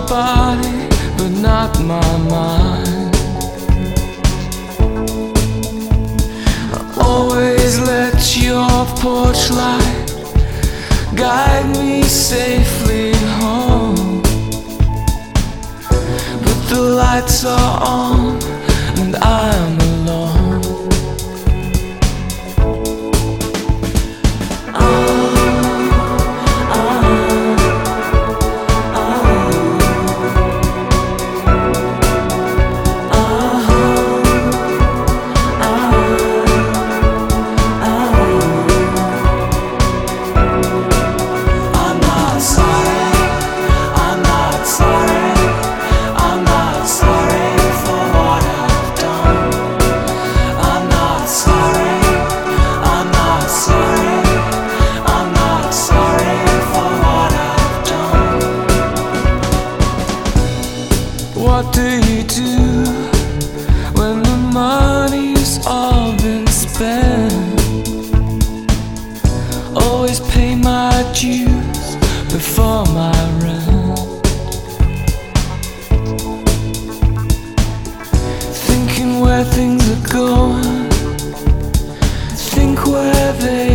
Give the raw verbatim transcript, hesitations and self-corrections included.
body, but not my mind. Always let your porch light guide me safely home. But the lights are on and I'm alone. What do you do when the money's all been spent? Always pay my dues before my rent. Thinking where things are going, think where they